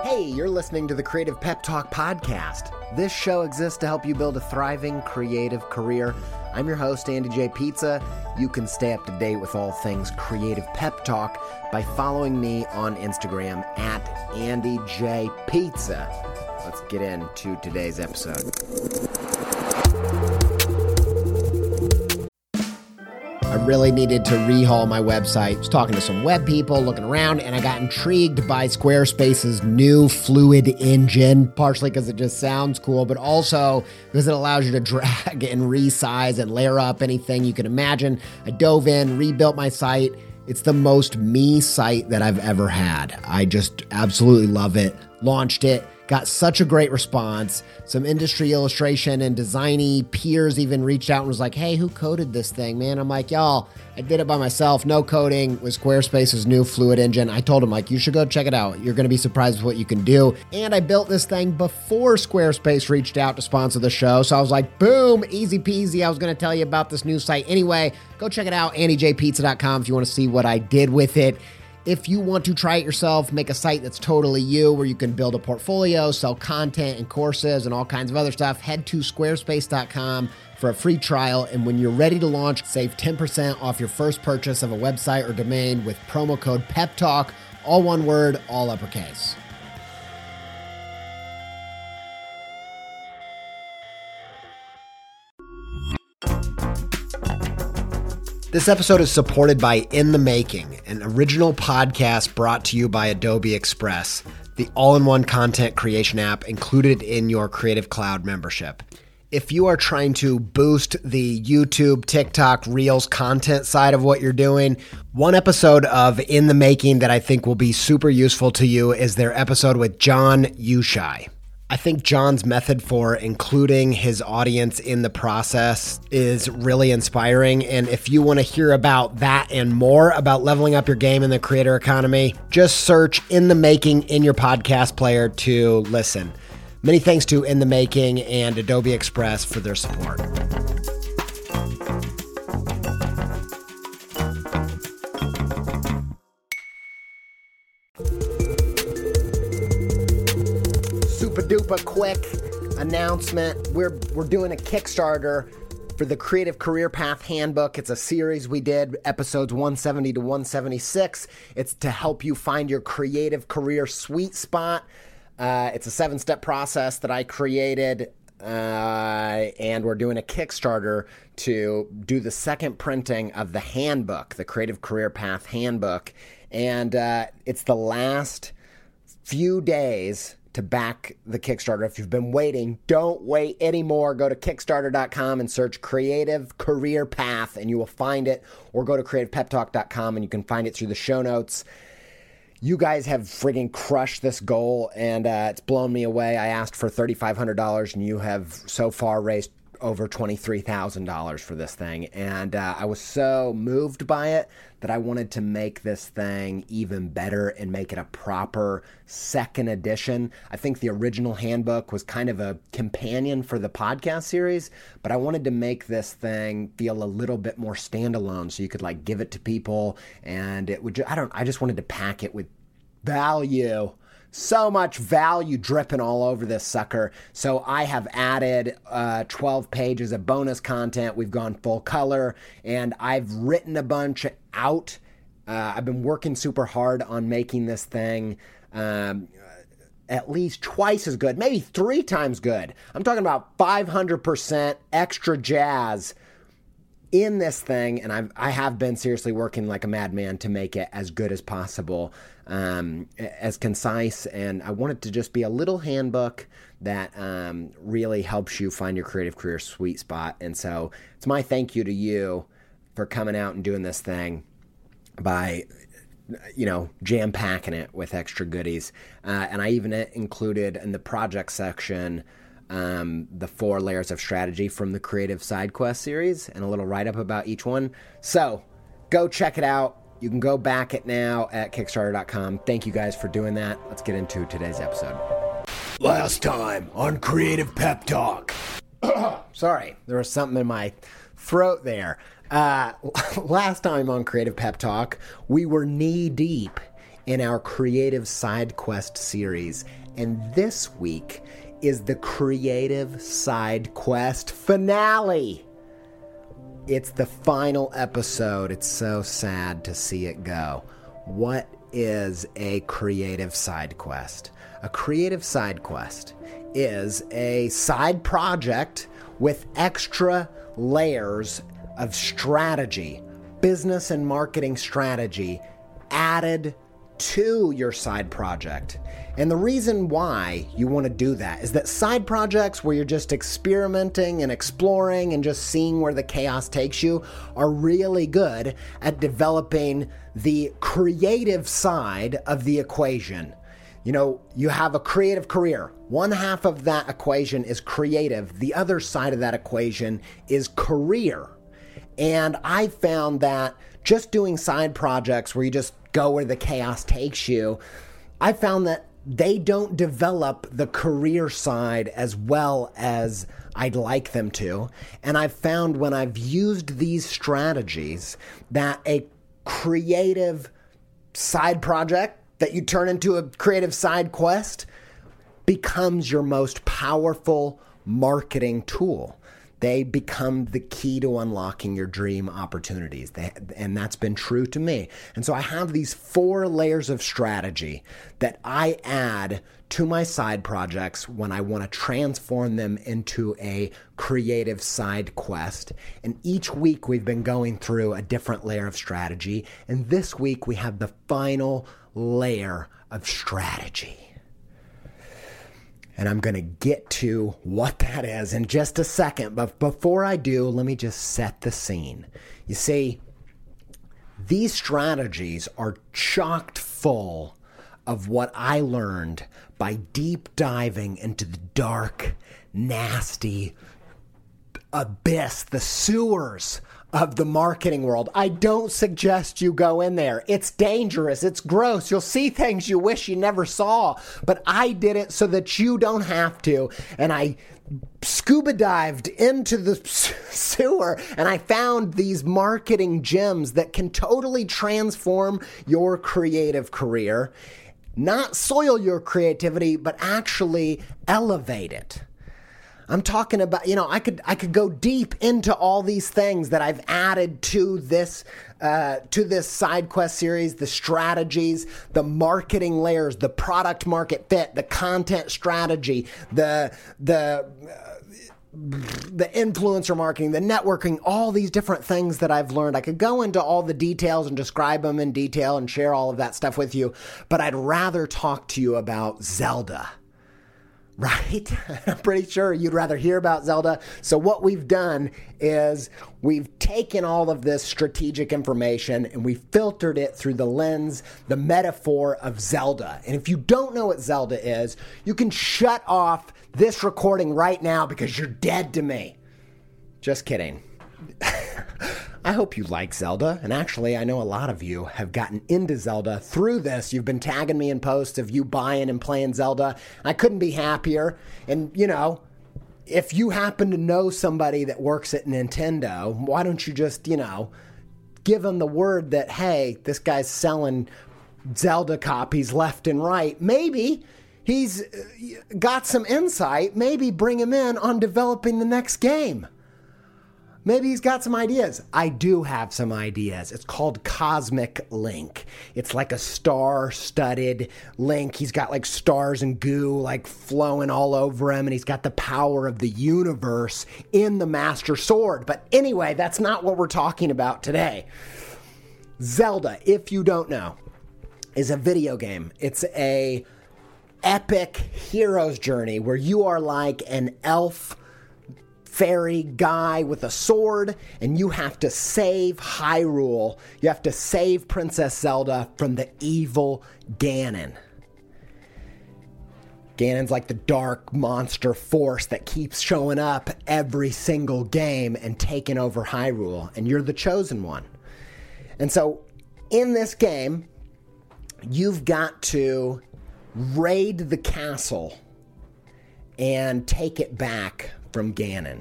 Hey, you're listening to the Creative Pep Talk podcast. This show exists to help you build a thriving creative career. I'm your host, Andy J. Pizza. You can stay up to date with all things Creative Pep Talk by following me on Instagram at Andy J. Pizza. Let's get into today's episode. I really needed to rehaul my website. I was talking to some web people, looking around, and I got intrigued by Squarespace's new Fluid engine, partially because it just sounds cool, but also because it allows you to drag and resize and layer up anything you can imagine. I dove in, rebuilt my site. It's the most me site that I've ever had. I just absolutely love it. Launched it. Got such a great response. Some industry illustration and designy peers even reached out and was like, hey, who coded this thing, man? I'm like, y'all, I did it by myself. No coding with Squarespace's new Fluid engine. I told him, like, you should go check it out. You're going to be surprised with what you can do. And I built this thing before Squarespace reached out to sponsor the show. So I was like, boom, easy peasy. I was going to tell you about this new site. Anyway, go check it out, andyjpizza.com, if you want to see what I did with it. If you want to try it yourself, make a site that's totally you, where you can build a portfolio, sell content and courses and all kinds of other stuff, head to squarespace.com for a free trial. And when you're ready to launch, save 10% off your first purchase of a website or domain with promo code PEPTALK, all one word, all uppercase. This episode is supported by In the Making, an original podcast brought to you by Adobe Express, the all-in-one content creation app included in your Creative Cloud membership. If you are trying to boost the YouTube, TikTok, Reels content side of what you're doing, one episode of In the Making that I think will be super useful to you is their episode with John Ushai. I think John's method for including his audience in the process is really inspiring. And if you want to hear about that and more about leveling up your game in the creator economy, just search In the Making in your podcast player to listen. Many thanks to In the Making and Adobe Express for their support. Duper quick announcement. We're doing a Kickstarter for the Creative Career Path Handbook. It's a series we did, episodes 170 to 176. It's to help you find your creative career sweet spot. It's a 7-step process that I created, and we're doing a Kickstarter to do the second printing of the handbook, the Creative Career Path Handbook. And it's the last few days to back the Kickstarter. If you've been waiting, don't wait anymore. Go to Kickstarter.com and search Creative Career Path and you will find it, or go to CreativePepTalk.com and you can find it through the show notes. You guys have friggin' crushed this goal and it's blown me away. I asked for $3,500 and you have so far raised over $23,000 for this thing. And I was so moved by it that I wanted to make this thing even better and make it a proper second edition. I think the original handbook was kind of a companion for the podcast series, but I wanted to make this thing feel a little bit more standalone so you could like give it to people and it would I just wanted to pack it with value. So much value dripping all over this sucker. So I have added 12 pages of bonus content. We've gone full color and I've written a bunch out. I've been working super hard on making this thing at least twice as good, maybe 3 times good. I'm talking about 500% extra jazz in this thing, and I have been seriously working like a madman to make it as good as possible, as concise, and I want it to just be a little handbook that really helps you find your creative career sweet spot. And so it's my thank you to you for coming out and doing this thing by, jam-packing it with extra goodies. And I even included in the project section the 4 layers of strategy from the Creative Side Quest series and a little write-up about each one. So go check it out. You can go back it now at Kickstarter.com. Thank you guys for doing that. Let's get into today's episode. Last time on Creative Pep Talk. Sorry, there was something in my throat there. Last time on Creative Pep Talk, we were knee deep in our Creative Side Quest series. And this week is the Creative Side Quest finale. It's the final episode. It's so sad to see it go. What is a creative side quest? A creative side quest is a side project with extra layers of strategy, business and marketing strategy added to your side project. And the reason why you want to do that is that side projects where you're just experimenting and exploring and just seeing where the chaos takes you are really good at developing the creative side of the equation. You know, you have a creative career. One half of that equation is creative. The other side of that equation is career. And I found that just doing side projects where you just go where the chaos takes you, I found that they don't develop the career side as well as I'd like them to. And I've found when I've used these strategies that a creative side project that you turn into a creative side quest becomes your most powerful marketing tool. They become the key to unlocking your dream opportunities. And that's been true to me. And so I have these 4 layers of strategy that I add to my side projects when I want to transform them into a creative side quest. And each week we've been going through a different layer of strategy. And this week we have the final layer of strategy. And I'm going to get to what that is in just a second. But before I do, let me just set the scene. You see, these strategies are chocked full of what I learned by deep diving into the dark, nasty abyss, the sewers of the marketing world. I don't suggest you go in there. It's dangerous. It's gross. You'll see things you wish you never saw. But I did it so that you don't have to. And I scuba dived into the sewer and I found these marketing gems that can totally transform your creative career. Not soil your creativity, but actually elevate it. I'm talking about, I could go deep into all these things that I've added to this side quest series, the strategies, the marketing layers, the product market fit, the content strategy, the influencer marketing, the networking, all these different things that I've learned. I could go into all the details and describe them in detail and share all of that stuff with you, but I'd rather talk to you about Zelda. Right? I'm pretty sure you'd rather hear about Zelda. So what we've done is we've taken all of this strategic information and we filtered it through the lens, the metaphor of Zelda. And if you don't know what Zelda is, you can shut off this recording right now because you're dead to me. Just kidding. I hope you like Zelda, and actually I know a lot of you have gotten into Zelda through this. You've been tagging me in posts of you buying and playing Zelda. I couldn't be happier, and if you happen to know somebody that works at Nintendo, why don't you just, give them the word that, hey, this guy's selling Zelda copies left and right. Maybe he's got some insight. Maybe bring him in on developing the next game. Maybe he's got some ideas. I do have some ideas. It's called Cosmic Link. It's like a star-studded Link. He's got like stars and goo like flowing all over him, and he's got the power of the universe in the Master Sword. But anyway, that's not what we're talking about today. Zelda, if you don't know, is a video game. It's a epic hero's journey where you are like an elf fairy guy with a sword, and you have to save Hyrule. You have to save Princess Zelda from the evil Ganon. Ganon's like the dark monster force that keeps showing up every single game and taking over Hyrule, and you're the chosen one. And so in this game, you've got to raid the castle and take it back from Ganon.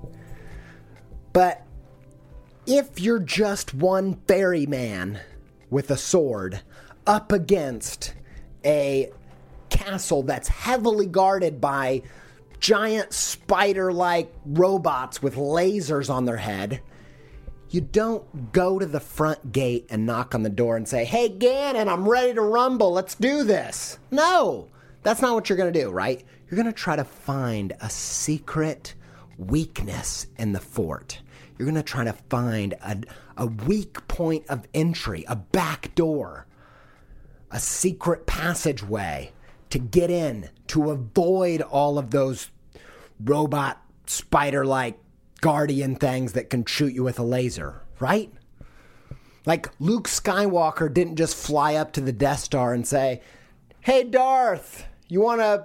But if you're just one ferryman with a sword, up against a castle that's heavily guarded by giant spider-like robots with lasers on their head, you don't go to the front gate and knock on the door and say, "Hey, Ganon, I'm ready to rumble. Let's do this." No, that's not what you're going to do, right? You're going to try to find a secret weakness in the fort. You're going to try to find a weak point of entry, a back door, a secret passageway to get in, to avoid all of those robot spider-like guardian things that can shoot you with a laser, right? Like Luke Skywalker didn't just fly up to the Death Star and say, "Hey Darth, you wanna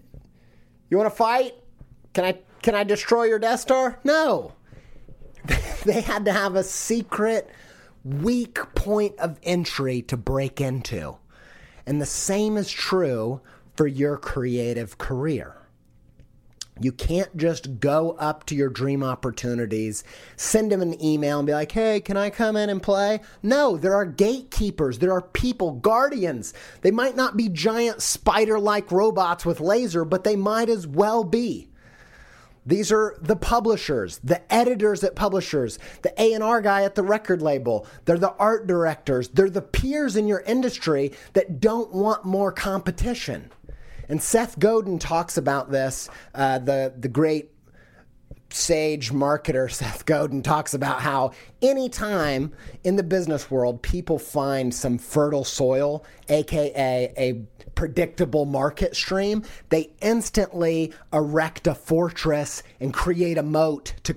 fight? Can I destroy your Death Star?" No. They had to have a secret, weak point of entry to break into. And the same is true for your creative career. You can't just go up to your dream opportunities, send them an email and be like, "Hey, can I come in and play?" No, there are gatekeepers. There are people, guardians. They might not be giant spider-like robots with laser, but they might as well be. These are the publishers, the editors at publishers, the A&R guy at the record label. They're the art directors. They're the peers in your industry that don't want more competition. And Seth Godin talks about this, the great sage marketer Seth Godin talks about how anytime in the business world people find some fertile soil, aka a predictable market stream, they instantly erect a fortress and create a moat to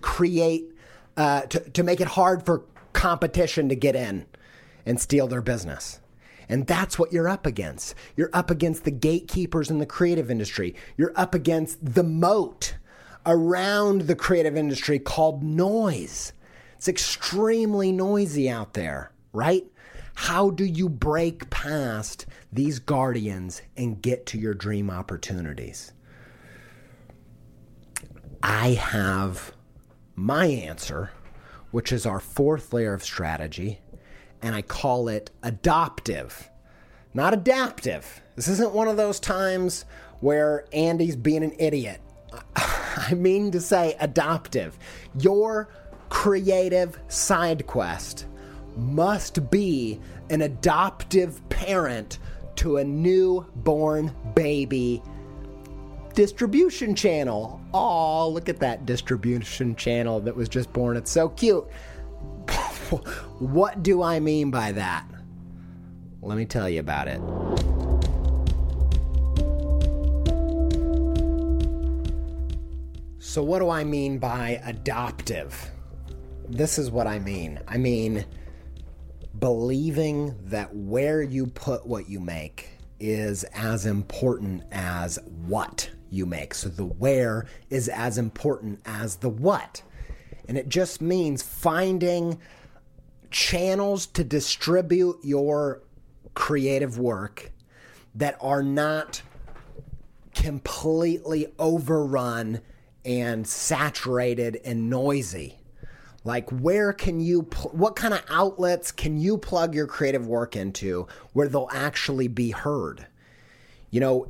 to make it hard for competition to get in and steal their business. And that's what you're up against. You're up against the gatekeepers in the creative industry. You're up against the moat around the creative industry called noise. It's extremely noisy out there, right? How do you break past these guardians and get to your dream opportunities? I have my answer, which is our fourth layer of strategy, and I call it adoptive, not adaptive. This isn't one of those times where Andy's being an idiot. I mean to say adoptive. Your creative side quest must be an adoptive parent to a newborn baby distribution channel. Oh, look at that distribution channel that was just born. It's so cute. What do I mean by that? Let me tell you about it. So what do I mean by adoptive? This is what I mean. I mean believing that where you put what you make is as important as what you make. So the where is as important as the what. And it just means finding channels to distribute your creative work that are not completely overrun and saturated and noisy. Like where can you, what kind of outlets can you plug your creative work into where they'll actually be heard? You know,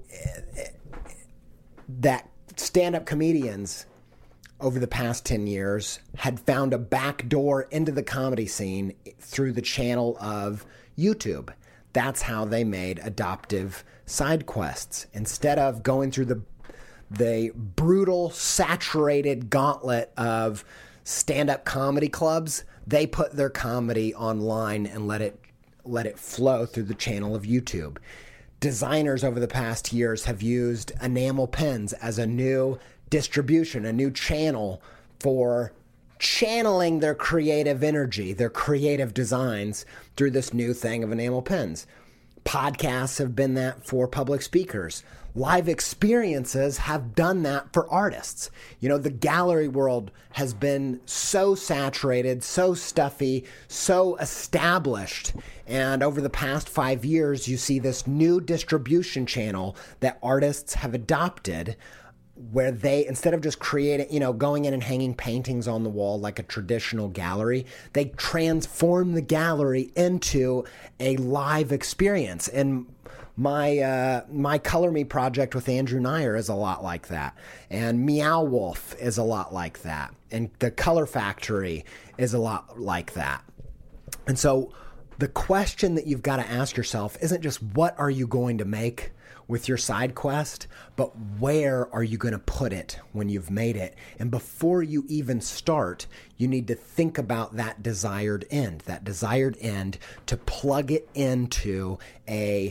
that stand-up comedians over the past 10 years had found a back door into the comedy scene through the channel of YouTube. That's how they made adoptive side quests. Instead of going through the brutal, saturated gauntlet of stand-up comedy clubs, they put their comedy online and let it flow through the channel of YouTube. Designers over the past years have used enamel pens as a new distribution, a new channel for channeling their creative energy, their creative designs through this new thing of enamel pens. Podcasts have been that for public speakers. Live experiences have done that for artists. You know, the gallery world has been so saturated, so stuffy, so established. And over the past 5 years, you see this new distribution channel that artists have adopted where they, instead of just creating, going in and hanging paintings on the wall like a traditional gallery, they transform the gallery into a live experience. And my Color Me project with Andrew Neyer is a lot like that. And Meow Wolf is a lot like that. And the Color Factory is a lot like that. And so the question that you've got to ask yourself isn't just what are you going to make with your side quest, but where are you going to put it when you've made it? And before you even start, you need to think about that desired end to plug it into a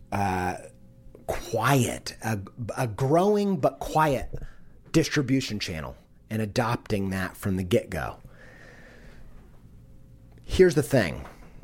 quiet, a growing but quiet distribution channel, and adopting that from the get-go. Here's the thing.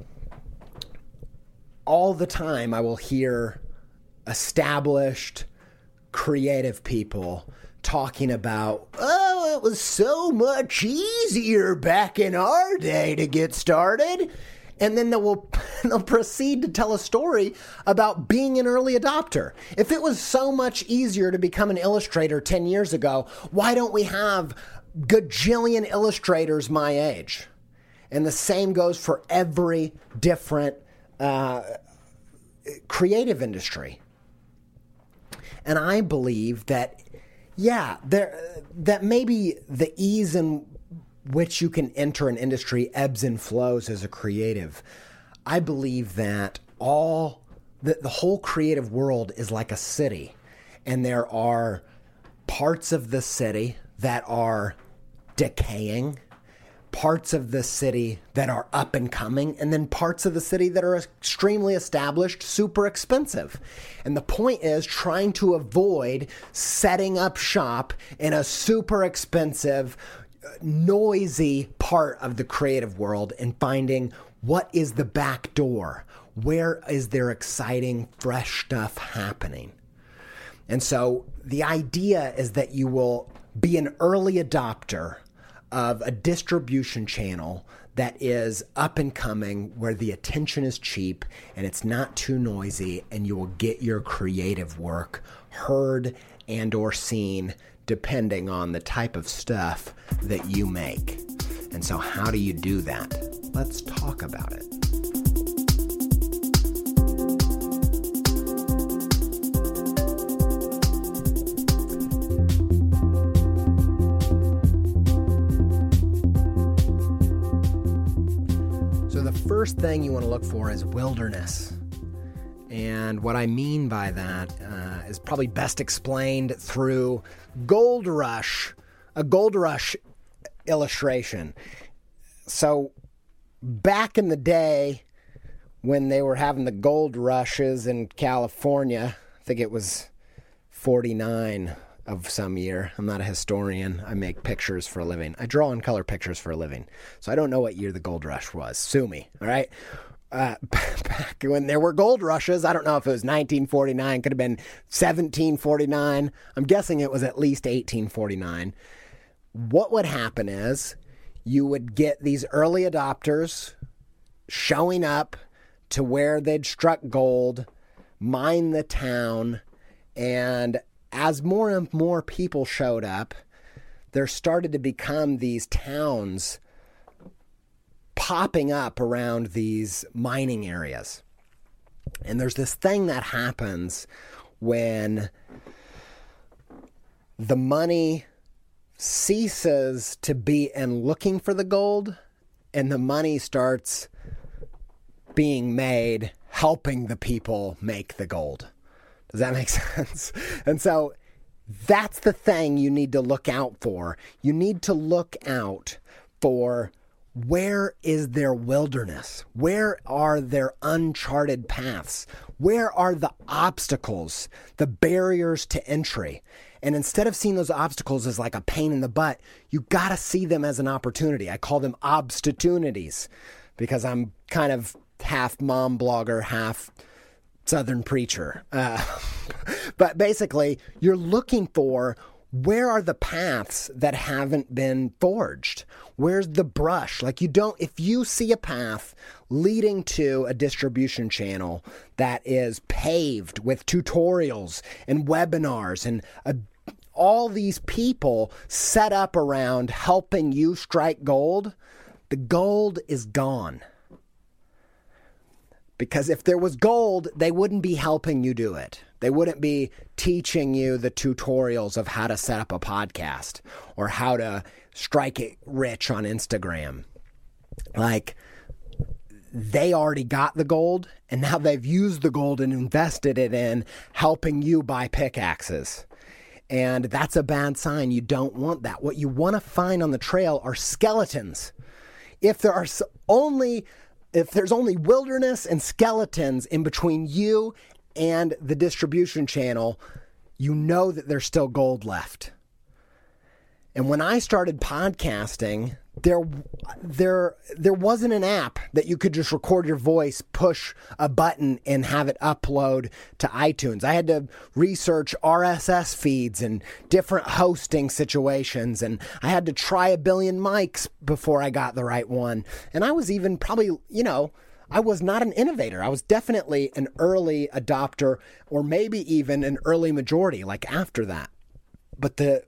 All the time I will hear established creative people talking about, oh, it was so much easier back in our day to get started. And then they'll proceed to tell a story about being an early adopter. If it was so much easier to become an illustrator 10 years ago, why don't we have gajillion illustrators my age? And the same goes for every different creative industry. And I believe that, that maybe the ease in which you can enter an industry ebbs and flows as a creative. I believe that the whole creative world is like a city, and there are parts of the city that are decaying, parts of the city that are up and coming, and then parts of the city that are extremely established, super expensive. And the point is trying to avoid setting up shop in a super expensive, noisy part of the creative world and finding what is the back door. Where is there exciting, fresh stuff happening? And so the idea is that you will be an early adopter of a distribution channel that is up and coming, where the attention is cheap and it's not too noisy, and you will get your creative work heard and or seen depending on the type of stuff that you make. And so how do you do that? Let's talk about it. First thing you want to look for is wilderness. And what I mean by that is probably best explained through Gold Rush, a Gold Rush illustration. So back in the day when they were having the gold rushes in California, I think it was 49 of some year. I'm not a historian. I make pictures for a living. I draw and color pictures for a living. So I don't know what year the gold rush was. Sue me, all right? Back when there were gold rushes, I don't know if it was 1949, could have been 1749. I'm guessing it was at least 1849. What would happen is you would get these early adopters showing up to where they'd struck gold, mine the town, and as more and more people showed up, there started to become these towns popping up around these mining areas. And there's this thing that happens when the money ceases to be in looking for the gold, and the money starts being made helping the people make the gold. Does that make sense? And so that's the thing you need to look out for. You need to look out for, where is their wilderness? Where are their uncharted paths? Where are the obstacles, the barriers to entry? And instead of seeing those obstacles as like a pain in the butt, you got to see them as an opportunity. I call them obstunities because I'm kind of half mom blogger, half Southern preacher. But basically, you're looking for, where are the paths that haven't been forged? Where's the brush? Like, if you see a path leading to a distribution channel that is paved with tutorials and webinars and all these people set up around helping you strike gold, the gold is gone. Because if there was gold, they wouldn't be helping you do it. They wouldn't be teaching you the tutorials of how to set up a podcast or how to strike it rich on Instagram. Like, they already got the gold, and now they've used the gold and invested it in helping you buy pickaxes. And that's a bad sign. You don't want that. What you want to find on the trail are skeletons. If there's only wilderness and skeletons in between you and the distribution channel, you know that there's still gold left. And when I started podcasting, there wasn't an app that you could just record your voice, push a button, and have it upload to iTunes. I had to research RSS feeds and different hosting situations, and I had to try a billion mics before I got the right one. And I was even probably, I was not an innovator. I was definitely an early adopter, or maybe even an early majority, like after that. But the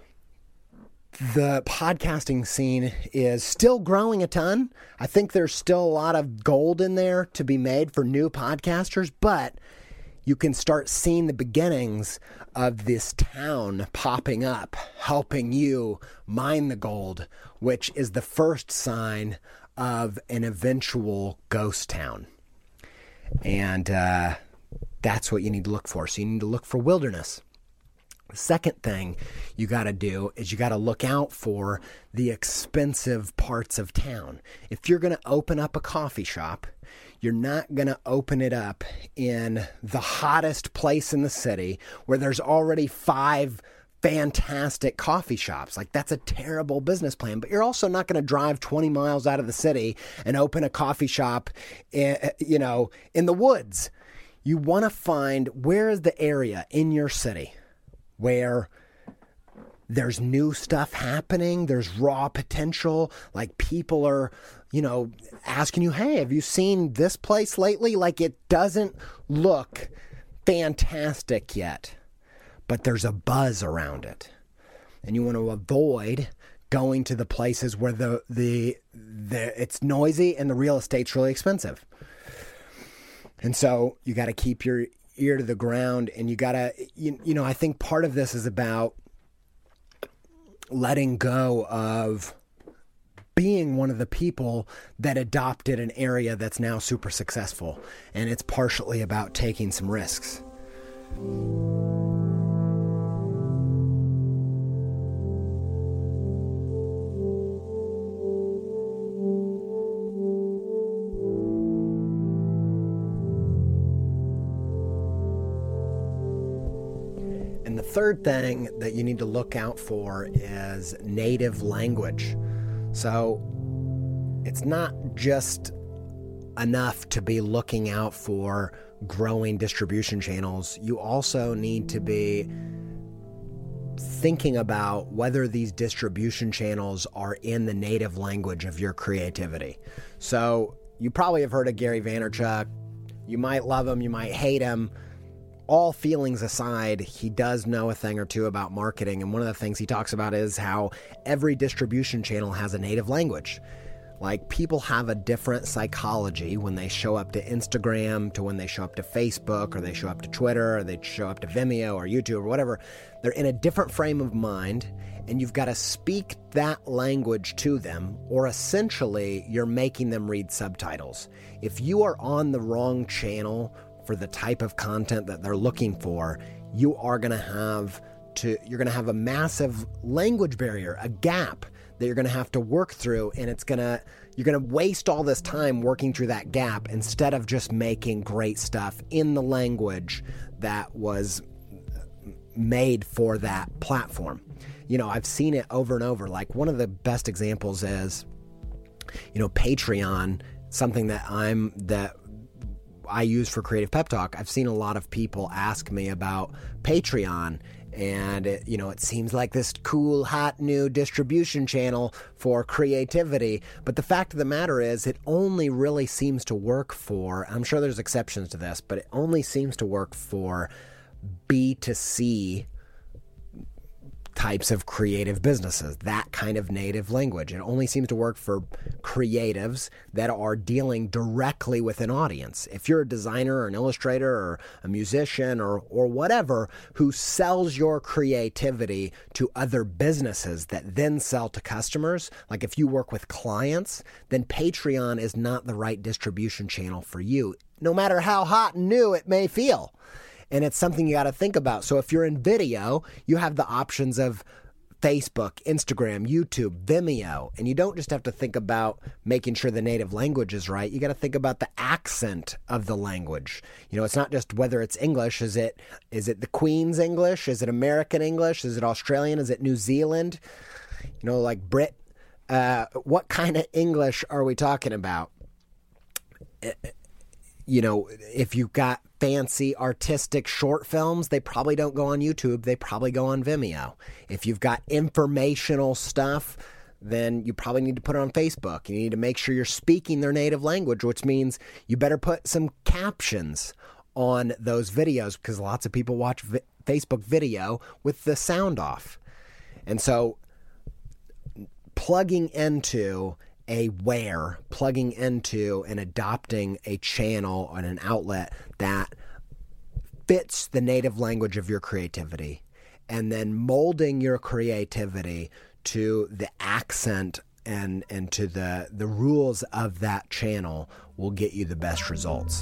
podcasting scene is still growing a ton. I think there's still a lot of gold in there to be made for new podcasters, but you can start seeing the beginnings of this town popping up, helping you mine the gold, which is the first sign of an eventual ghost town. And that's what you need to look for. So you need to look for wilderness. The second thing you got to do is you got to look out for the expensive parts of town. If you're going to open up a coffee shop, you're not going to open it up in the hottest place in the city where there's already 5 fantastic coffee shops. Like, that's a terrible business plan. But you're also not going to drive 20 miles out of the city and open a coffee shop, in the woods. You want to find where is the area in your city where there's new stuff happening, there's raw potential, like people are, asking you, hey, have you seen this place lately? Like, it doesn't look fantastic yet, but there's a buzz around it. And you want to avoid going to the places where it's noisy and the real estate's really expensive. And so you got to keep your ear to the ground, and you gotta, I think part of this is about letting go of being one of the people that adopted an area that's now super successful, and it's partially about taking some risks. The third thing that you need to look out for is native language. So it's not just enough to be looking out for growing distribution channels. You also need to be thinking about whether these distribution channels are in the native language of your creativity. So you probably have heard of Gary Vaynerchuk. You might love him, you might hate him. All feelings aside, he does know a thing or two about marketing, and one of the things he talks about is how every distribution channel has a native language. Like, people have a different psychology when they show up to Instagram to when they show up to Facebook, or they show up to Twitter, or they show up to Vimeo or YouTube or whatever. They're in a different frame of mind, and you've got to speak that language to them, or essentially you're making them read subtitles. If you are on the wrong channel for the type of content that they're looking for, you're going to have a massive language barrier, a gap that you're going to have to work through, and you're going to waste all this time working through that gap instead of just making great stuff in the language that was made for that platform. I've seen it over and over. Like, one of the best examples is, Patreon, something that I use for Creative Pep Talk. I've seen a lot of people ask me about Patreon, and it seems like this cool, hot new distribution channel for creativity. But the fact of the matter is, it only really seems to work for, I'm sure there's exceptions to this, but it only seems to work for B2C types of creative businesses, that kind of native language. It only seems to work for creatives that are dealing directly with an audience. If you're a designer or an illustrator or a musician or whatever who sells your creativity to other businesses that then sell to customers, like if you work with clients, then Patreon is not the right distribution channel for you, no matter how hot and new it may feel. And it's something you got to think about. So if you're in video, you have the options of Facebook, Instagram, YouTube, Vimeo. And you don't just have to think about making sure the native language is right. You got to think about the accent of the language. You know, it's not just whether it's English. Is it the Queen's English? Is it American English? Is it Australian? Is it New Zealand? You know, like Brit. What kind of English are we talking about? You know, if you've got fancy artistic short films, they probably don't go on YouTube. They probably go on Vimeo. If you've got informational stuff, then you probably need to put it on Facebook. You need to make sure you're speaking their native language, which means you better put some captions on those videos because lots of people watch Facebook video with the sound off. And so plugging into and adopting a channel and an outlet that fits the native language of your creativity, and then molding your creativity to the accent and to the rules of that channel will get you the best results.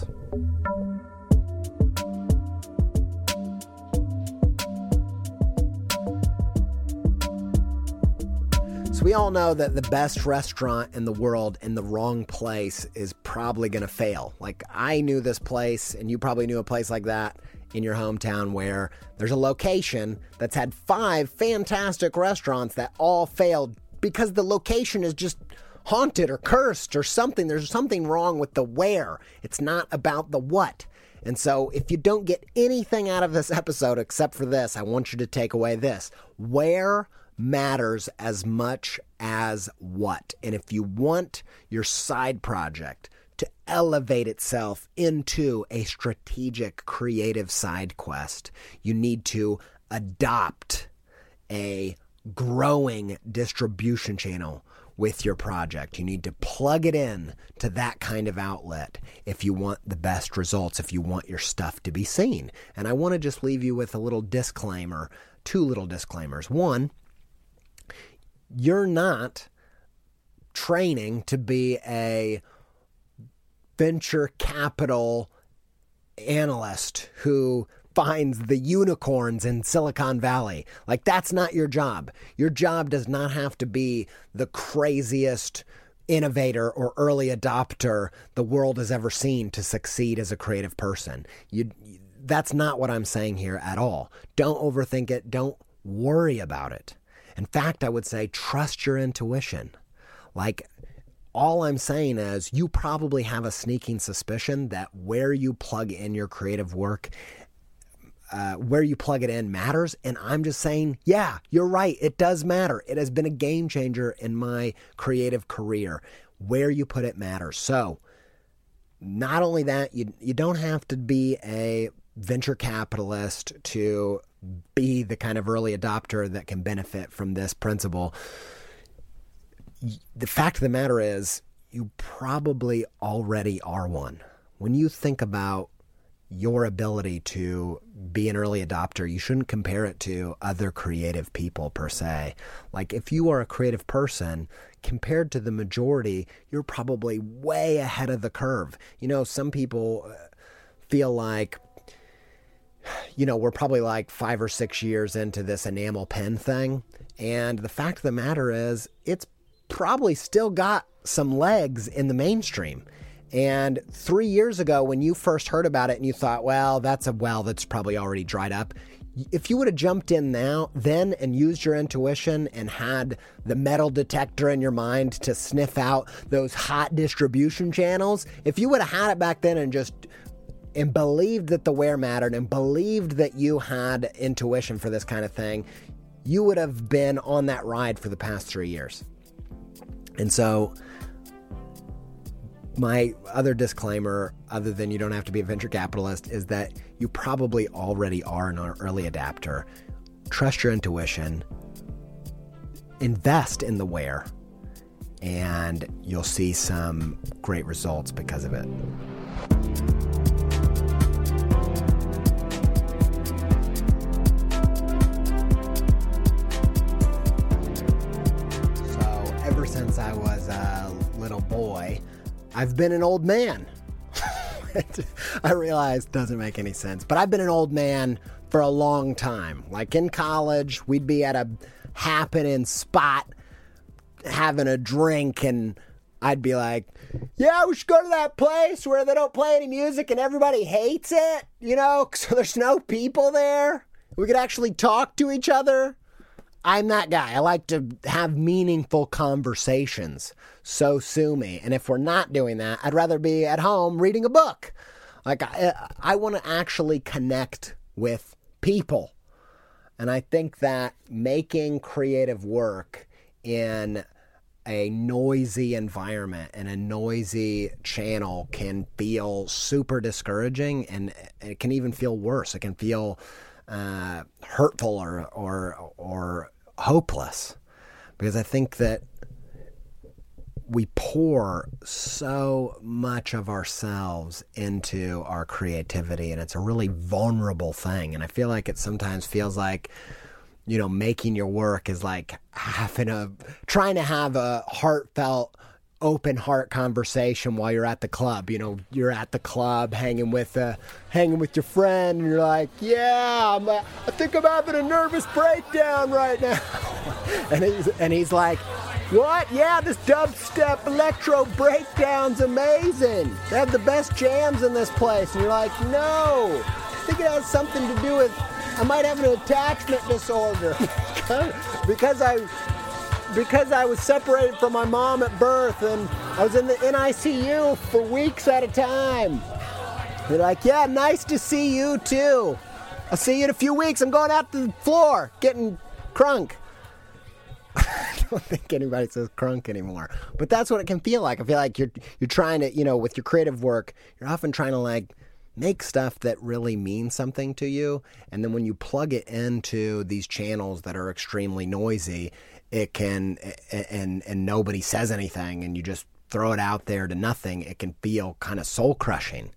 So we all know that the best restaurant in the world in the wrong place is probably going to fail. Like, I knew this place, and you probably knew a place like that in your hometown where there's a location that's had 5 fantastic restaurants that all failed because the location is just haunted or cursed or something. There's something wrong with the where. It's not about the what. And so if you don't get anything out of this episode except for this, I want you to take away this. Where matters as much as what. And if you want your side project to elevate itself into a strategic creative side quest, you need to adopt a growing distribution channel with your project. You need to plug it in to that kind of outlet if you want the best results, if you want your stuff to be seen. And I want to just leave you with a little disclaimer, 2 little disclaimers. One, you're not training to be a venture capital analyst who finds the unicorns in Silicon Valley. Like, that's not your job. Your job does not have to be the craziest innovator or early adopter the world has ever seen to succeed as a creative person. That's not what I'm saying here at all. Don't overthink it. Don't worry about it. In fact, I would say trust your intuition. Like, all I'm saying is you probably have a sneaking suspicion that where you plug in your creative work, where you plug it in matters. And I'm just saying, yeah, you're right. It does matter. It has been a game changer in my creative career. Where you put it matters. So not only that, you don't have to be a venture capitalist to be the kind of early adopter that can benefit from this principle. The fact of the matter is, you probably already are one. When you think about your ability to be an early adopter, you shouldn't compare it to other creative people per se. Like, if you are a creative person, compared to the majority, you're probably way ahead of the curve. You know, some people feel like, you know, we're probably like 5 or 6 years into this enamel pen thing. And the fact of the matter is, it's probably still got some legs in the mainstream. And 3 years ago, when you first heard about it and you thought, well, that's a well that's probably already dried up. If you would have jumped in then and used your intuition and had the metal detector in your mind to sniff out those hot distribution channels, if you would have had it back then and believed that the where mattered and believed that you had intuition for this kind of thing, you would have been on that ride for the past 3 years. And so my other disclaimer, other than you don't have to be a venture capitalist, is that you probably already are an early adapter. Trust your intuition. invest in the where, and you'll see some great results because of it. So ever since I was a little boy, I've been an old man. I realize it doesn't make any sense, but I've been an old man for a long time. Like in college, we'd be at a happening spot having a drink, and I'd be like, yeah, we should go to that place where they don't play any music and everybody hates it, so there's no people there. We could actually talk to each other. I'm that guy. I like to have meaningful conversations. So sue me. And if we're not doing that, I'd rather be at home reading a book. Like I want to actually connect with people. And I think that making creative work in a noisy environment and a noisy channel can feel super discouraging, and it can even feel worse. It can feel hurtful or hopeless, because I think that we pour so much of ourselves into our creativity, and it's a really vulnerable thing. And I feel like it sometimes feels like, making your work is like trying to have a heartfelt, open heart conversation while you're at the club. You're at the club hanging with your friend, and you're like, yeah, I think I'm having a nervous breakdown right now. and he's like, what? Yeah, this dubstep electro breakdown's amazing. They have the best jams in this place. And you're like, no, I think it has something to do with, I might have an attachment disorder because I was separated from my mom at birth, and I was in the NICU for weeks at a time. They're like, yeah, nice to see you too. I'll see you in a few weeks. I'm going out to the floor getting crunk. I don't think anybody says crunk anymore, but that's what it can feel like. I feel like you're trying to, with your creative work, you're often trying to like make stuff that really means something to you. And then when you plug it into these channels that are extremely noisy, it can, and nobody says anything, and you just throw it out there to nothing, it can feel kind of soul crushing.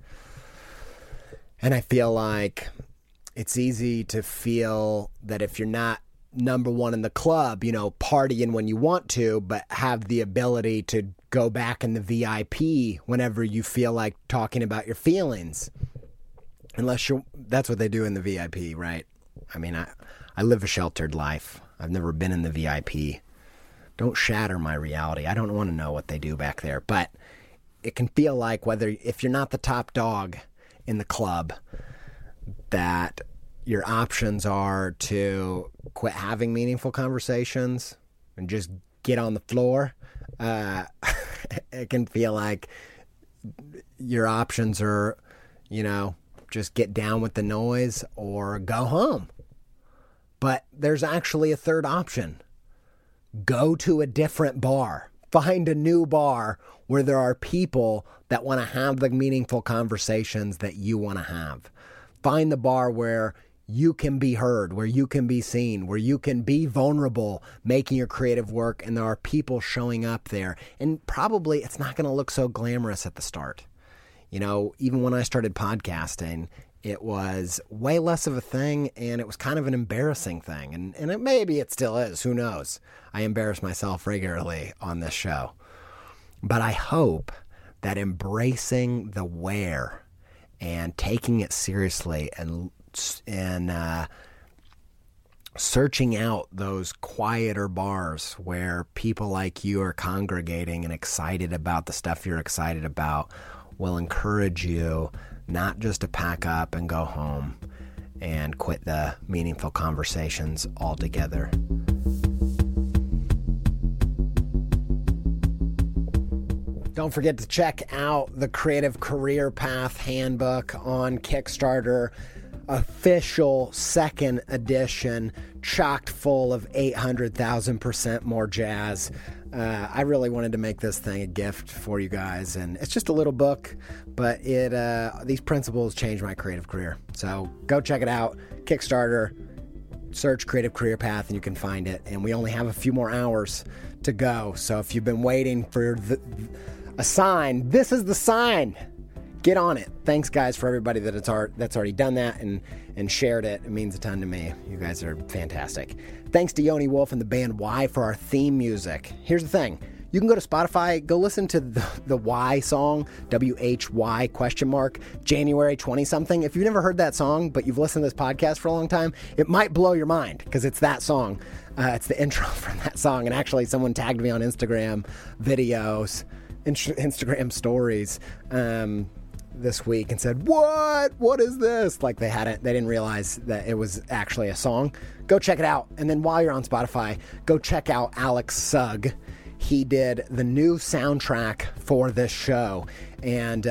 And I feel like it's easy to feel that if you're not number one in the club, partying when you want to, but have the ability to go back in the VIP whenever you feel like talking about your feelings. That's what they do in the VIP, right? I mean, I live a sheltered life. I've never been in the VIP. Don't shatter my reality. I don't want to know what they do back there. But it can feel like if you're not the top dog in the club, that your options are to quit having meaningful conversations and just get on the floor. It can feel like your options are, just get down with the noise or go home. But there's actually a third option. Go to a different bar. Find a new bar where there are people that want to have the meaningful conversations that you want to have. Find the bar where you can be heard, where you can be seen, where you can be vulnerable, making your creative work, and there are people showing up there. And probably it's not going to look so glamorous at the start. Even when I started podcasting, it was way less of a thing, and it was kind of an embarrassing thing. And maybe it still is. Who knows? I embarrass myself regularly on this show. But I hope that embracing the where and taking it seriously and searching out those quieter bars where people like you are congregating and excited about the stuff you're excited about will encourage you not just to pack up and go home and quit the meaningful conversations altogether. Don't forget to check out the Creative Career Path Handbook on Kickstarter. Official second edition, chocked full of 800,000% more jazz. I really wanted to make this thing a gift for you guys, and it's just a little book, but these principles changed my creative career. So go check it out, Kickstarter. search Creative Career Path and you can find it. And we only have a few more hours to go. So if you've been waiting for a sign, this is the sign. Get on it. Thanks, guys, for everybody that's already done that and shared it. It means a ton to me. You guys are fantastic. Thanks to Yoni Wolf and the band Y for our theme music. Here's the thing. You can go to Spotify, go listen to the Y song, WHY ? January 20-something. If you've never heard that song, but you've listened to this podcast for a long time, it might blow your mind because it's that song. It's the intro from that song. And actually, someone tagged me on Instagram videos, Instagram stories this week and said, what is this? Like they didn't realize that it was actually a song. Go check it out. And then while you're on Spotify, go check out Alex Sugg. He did the new soundtrack for this show, and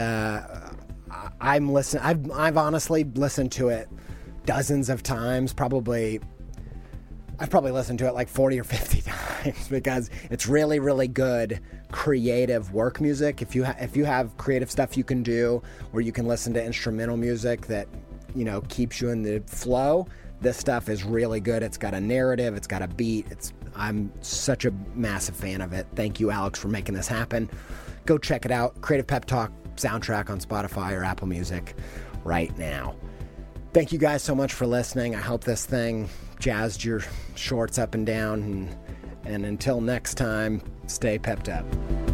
I've honestly listened to it dozens of times. I've probably listened to it like 40 or 50 times because it's really, really good creative work music. If you have creative stuff you can do, where you can listen to instrumental music that keeps you in the flow, this stuff is really good. It's got a narrative. It's got a beat. I'm such a massive fan of it. Thank you, Alex, for making this happen. Go check it out. Creative Pep Talk soundtrack on Spotify or Apple Music right now. Thank you guys so much for listening. I hope this thing jazzed your shorts up and down. And until next time, stay pepped up.